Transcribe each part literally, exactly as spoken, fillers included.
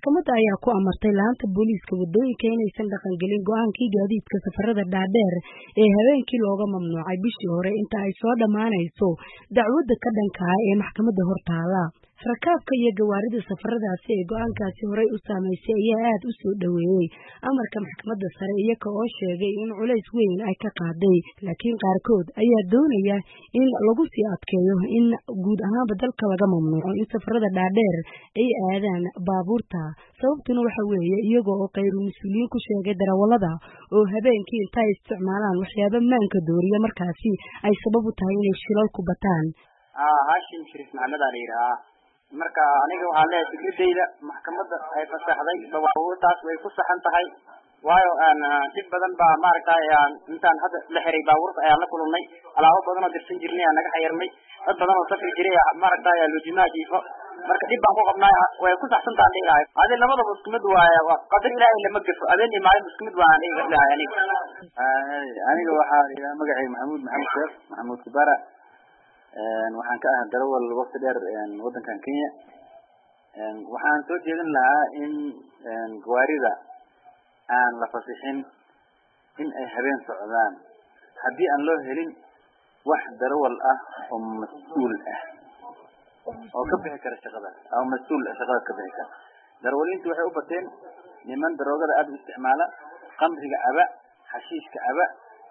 maxkamadda ayaa ku amartay laanta booliiska wadooyinka inaysan dhaqan gelin go'aankii gaadiidka safarada dhaadheer ee habeenkii looga mamnuucay bishii hore inta ay soo dhamaanayso dacwadda ka dhanka ah ee maxkamadda hortaala. rakaabka iyo gawaarida safaradaasi ee go'aankaasi horey u saameysay ayaa aad u soo dhaweeyay amarka maxkamadda sare iyaga oo sheegay in culays weyn ay ka qaaday, laakiin qaarkood ayaa doonaya in lagu sii adkeeyo in guud ahaanba dalka laga mamnuuco in safarada dhaadheer ay aadaan baabuurta. sababtuna waxa weeye iyaga oo qayru mas'uuliyiin ku sheegay darawallada oo habeenkii inta ay isticmaalaan waxyaabo maanka dooriya markaasi ay sabab u tahay inay shilal ku bataan. ah Hashim Sharif Maxamed ali raa marka aniga waxaan leeyahay fikradeyda maxkamadda ay fasaxday baabuurtaas way ku saxan tahay waayo aan dib badan baa maaragtay intaan hadda la xiray baabuurta ayaan la kulmay alaabo badan oo dirsan jirnay aan naga xayirnay dad badan oo safri jiray maaragtay loojimaa jiifo marka dib baan ku qabnay way ku saxsan tahay leeyahay adi labadaba isku mid waaye qadar ilaahay lama gafo adeen iyo maalin isku mid waan leeyahay aniga aniga waxa magacay Maxamuud Maxamed Sheekh Maxamuud Kubara waxaan ka ahay darawal waqti dheer wadankan Kenya waxaan soo jeedin lahaa in gawaarida aan la fasixin in ay habeen socdaan haddii aan loo helin wax darawal ah oo mas'uul ah oo ka bixi kara shaqada ama mas'uul shaqada ka bixi kara. darawaliintu waxay u bateen niman daroogada aad u isticmaala qamriga aba xashiishka aba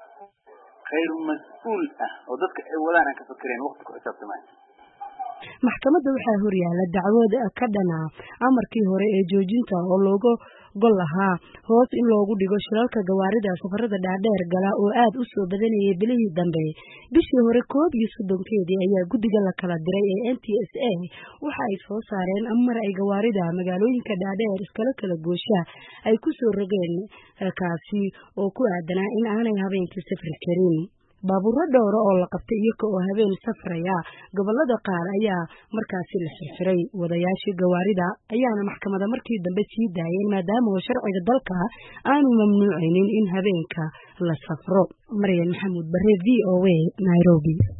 غير مسؤول ah oo dadka ay wadaan ka fakareen waqti ku xisaabtamay. maxkamadda waxaa horyaala dacwad ka dhana amarkii hore ee joojinta oo looga gol lahaa hoos in loogu dhigo shilalka gawaarida safarada dhaadheer gala oo aad u soo badanayay bilihii dambe. bishii hore koob iyo soddonkeedii ayaa guddiga la kala diray ee N T S A waxa ay soo saareen amar ay gawaarida magaalooyinka dhaadheer iskala kala goosha ay ku soo rogeen kaasi oo ku aadanaa in aanay habeenkii safri karin. baabuurro dhowr oo la qabtay iyaga oo habeen safraya gobolada qaar ayaa markaasi la xirxiray. wadayaashii gawaarida ayaana maxkamadda markii dambe sii daayeen maadaama oo sharciga dalka aanu mamnuucaynin in habeenka la safro. Maryan Maxamuud Bare, V O A, Nairobi.